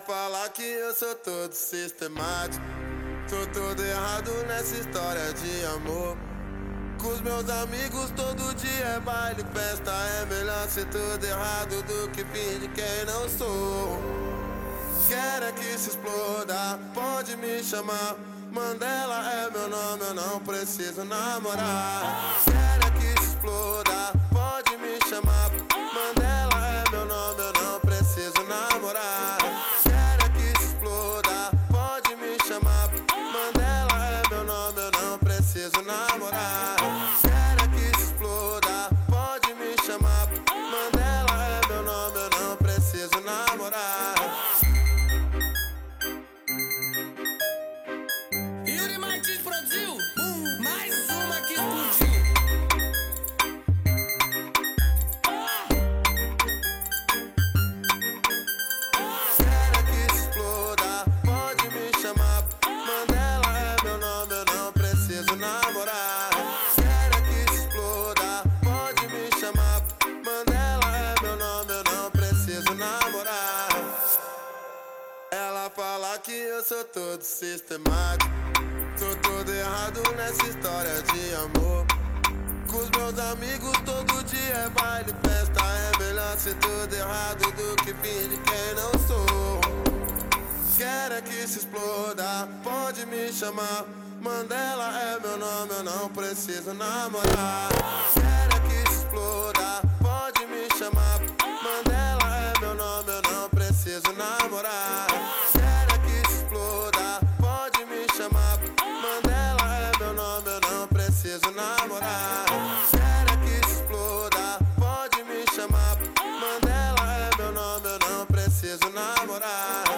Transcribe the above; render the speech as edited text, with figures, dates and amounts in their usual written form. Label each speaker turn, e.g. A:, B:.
A: fala que eu sou todo sistemático, tô todo errado nessa história de amor. Com os meus amigos todo dia é baile, festa. É melhor ser tudo errado do que fingir quem não sou. Quero é que se exploda, pode me chamar. Mandela é meu nome, eu não preciso namorar. Quero é que se exploda, pode me chamar. Mandela é meu nome, eu não preciso namorar. Quero é que se exploda, pode me chamar. Mandela é meu nome, eu não preciso namorar. Quero é que se exploda, pode me chamar. Mandela é meu nome, eu não preciso namorar.
B: Yuri Martins produziu mais uma que explodiu.
A: Quero que se exploda, pode me chamar. Mandela é meu nome, eu não preciso namorar. Quero que se exploda, pode me chamar. Mandela é meu nome, eu não preciso namorar. Ela fala que eu sou todo sistemático, tô todo errado nessa história de amor. Com os meus amigos todo dia é baile, festa. É melhor ser tudo errado do que fingir quem não sou. Quero é que se exploda, pode me chamar. Mandela é meu nome, eu não preciso namorar. Quero é que se exploda, pode me chamar. Mandela é meu nome, eu não preciso namorar. Quero é que se exploda, pode me chamar. Mandela é meu nome, eu não preciso namorar. Quero é que se exploda, pode me chamar. Mandela é meu nome, eu não preciso namorar.